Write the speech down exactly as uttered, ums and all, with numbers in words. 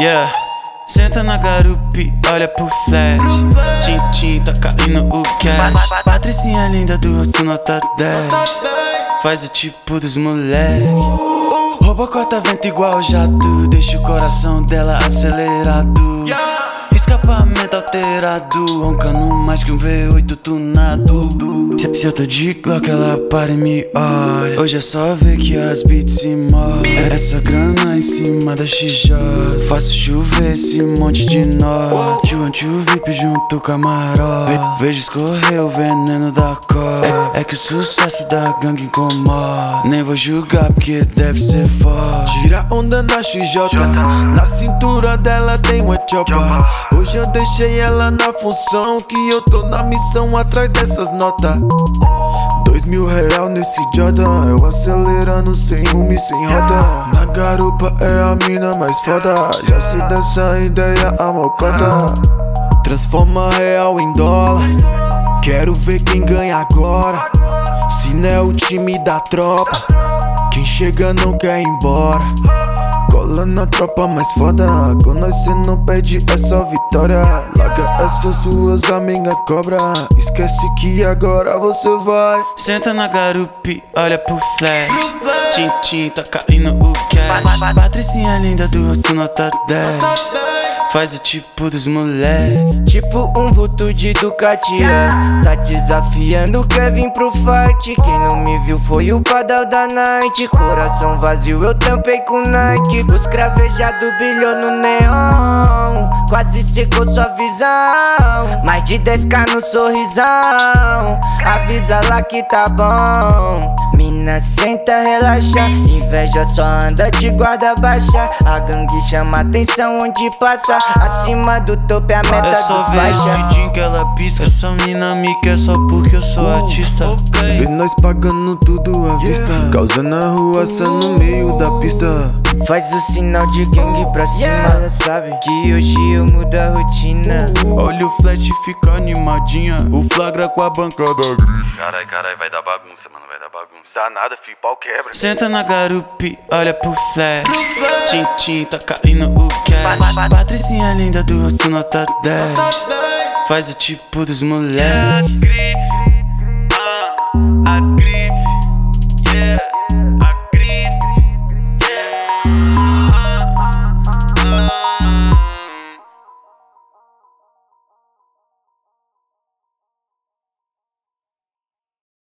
Yeah, senta na garupa e olha pro flash. Tintim, tá caindo o cash. Patricinha linda do rosto nota dez. Faz o tipo dos moleque. Rouba corta-vento igual jato. Deixa o coração dela acelerado. Escapamento alterado, roncando mais que um V oito tunado. Se, se eu tô de Glock, ela para e me olha. Hoje é só ver que as beats se movem. Essa grana em cima da X J. Faço chover esse monte de nó. Tio anti-V I P junto com a marola. Ve, Vejo escorrer o veneno da cor. É, é que o sucesso da gangue incomoda. Nem vou julgar porque deve ser forte. Tira onda na X J. Na cintura dela tem uma chopa. Hoje eu deixei ela na função, que eu tô na missão atrás dessas notas. Dois mil real nesse Jordan, eu acelerando sem rumo e sem roda. Na garupa é a mina mais foda, já sei dessa ideia a mocota. Transforma real em dólar, quero ver quem ganha agora. Se não é o time da tropa, quem chega não quer ir embora. Cola na tropa mais foda, com nós cê não perde, é só vitória. Larga essas suas amigas cobra, esquece que agora você vai. Senta na garupa e olha pro flash. Tintim, tá caindo o cash. Patricinha linda do rosto nota dez. Faz o tipo dos moleque. Tipo um vulto de Ducati, é. Tá desafiando, quer vir pro fight. Quem não me viu foi o padal da night. Coração vazio, eu tampei com Nike. Os cravejados brilhou no neon, quase cegou sua visão. Mais de dez k no sorrisão, avisa lá que tá bom. Mina senta, relaxa, inveja só anda de guarda baixa. A gangue chama atenção onde passa, acima do topo é a meta é só dos ver faixa. esse dia que ela pisca. Essa mina me quer só porque eu sou uh, artista. Okay. Vê nós pagando tudo à vista, yeah. Causando arruaça no meio da pista. Faz o sinal de gangue pra cima, yeah. Sabe que hoje eu mudo a rotina. uh, Olha o flash e fica animadinha. O flagra com a bancada gris. Carai, carai, vai dar bagunça, mano, vai dar bagunça. Dá nada, filho, pau quebra. Senta na garupa e olha pro flash. Tintim, tá caindo o cash. Patricinha linda do rosto nota dez. Faz o tipo dos moleque.